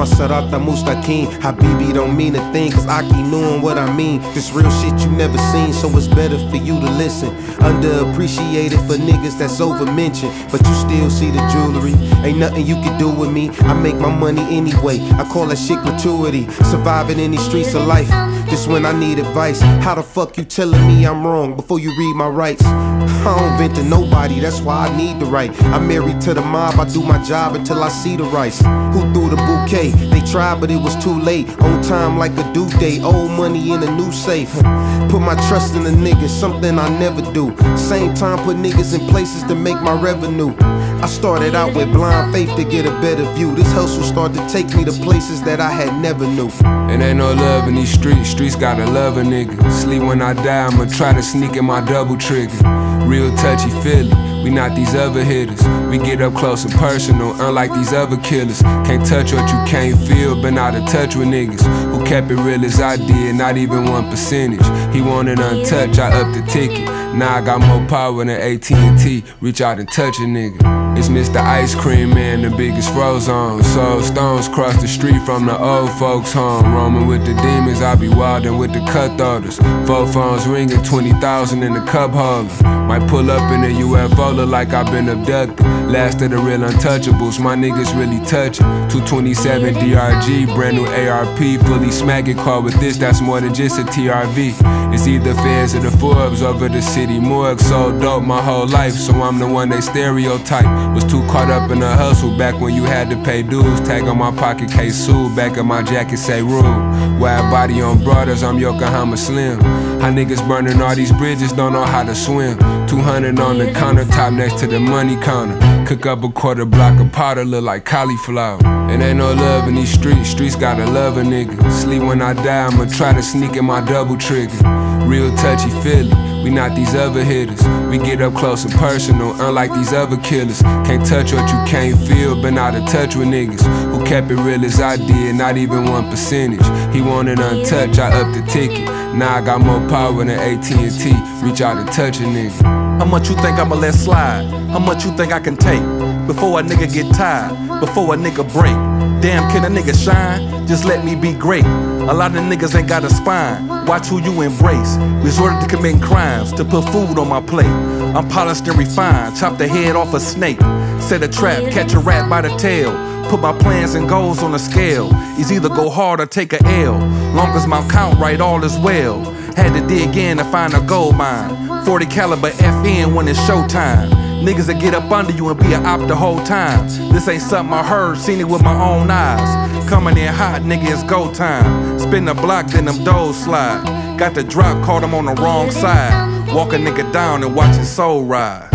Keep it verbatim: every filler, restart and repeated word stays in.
my Sarata Mustaqim. Habibi don't mean a thing, cause Aki knowin' what I mean. This real shit you never seen, so it's better for you to listen. Underappreciated for niggas that's over-mentioned, but you still see the jewelry. Ain't nothing you can do with me, I make my money anyway. I call that shit gratuity, surviving in these streets of life. This when I need advice. How the fuck you telling me I'm wrong before you read my rights? I don't vent to nobody, that's why I need the right. I'm married to the mob, I do my job until I see the rice. Who threw the bouquet? They tried but it was too late. On time like a due date, old money in a new safe. Put my trust in the niggas, something I never do. Same time put niggas in places to make my revenue. I started out with blind faith to get a better view. This hustle started to take me to places that I had never knew. It ain't no love in these streets, streets gotta love a nigga. Sleep when I die, I'ma try to sneak in my double trigger. Real touchy feely, we not these other hitters. We get up close and personal, unlike these other killers. Can't touch what you can't feel, been out of touch with niggas who kept it real as I did, not even one percentage. He wanted untouched, I upped the ticket. Now I got more power than A T and T, reach out and touch a nigga. It's Mister Ice Cream Man, the biggest froze on. Soul stones cross the street from the old folks home. Roaming with the demons, I be wildin' with the cutthroaters. Four phones ringing, twenty thousand in the cup holder. Might pull up in a U F O, look like I've been abducted. Last of the real untouchables, my niggas really touchin'. two twenty-seven D R G, brand new A R P. Fully smacking car with this, that's more than just a T R V. It's either feds or the Forbes over the city morgue. So dope my whole life, so I'm the one they stereotype. Was too caught up in the hustle back when you had to pay dues. Tag on my pocket, K-Sue, back of my jacket say rude. Wide body on brothers, I'm Yokohama Slim. How niggas burning all these bridges, don't know how to swim. two hundred on the countertop next to the money counter. Cook up a quarter block of powder, look like cauliflower. It ain't no love in these streets, streets gotta love a nigga. Sleep when I die, I'ma try to sneak in my double trigger. Real touchy feely, we not these other hitters. We get up close and personal, unlike these other killers. Can't touch what you can't feel, been out of touch with niggas who kept it real as I did, not even one percentage. He wanted untouched, I upped the ticket. Now I got more power than A T and T, reach out and touch a nigga. How much you think I'ma let slide? How much you think I can take? Before a nigga get tired, before a nigga break. Damn, can a nigga shine? Just let me be great. A lot of niggas ain't got a spine, watch who you embrace. Resorted to committing crimes, to put food on my plate. I'm polished and refined, chop the head off a snake. Set a trap, catch a rat by the tail. Put my plans and goals on a scale. It's either go hard or take a L. Long as my count right, all is well. Had to dig in to find a gold mine. forty caliber F N when it's showtime. Niggas that get up under you and be a op the whole time. This ain't something I heard, seen it with my own eyes. Coming in hot, nigga, it's go time. Spin the block, then them doors slide. Got the drop, caught him on the wrong side. Walk a nigga down and watch his soul rise.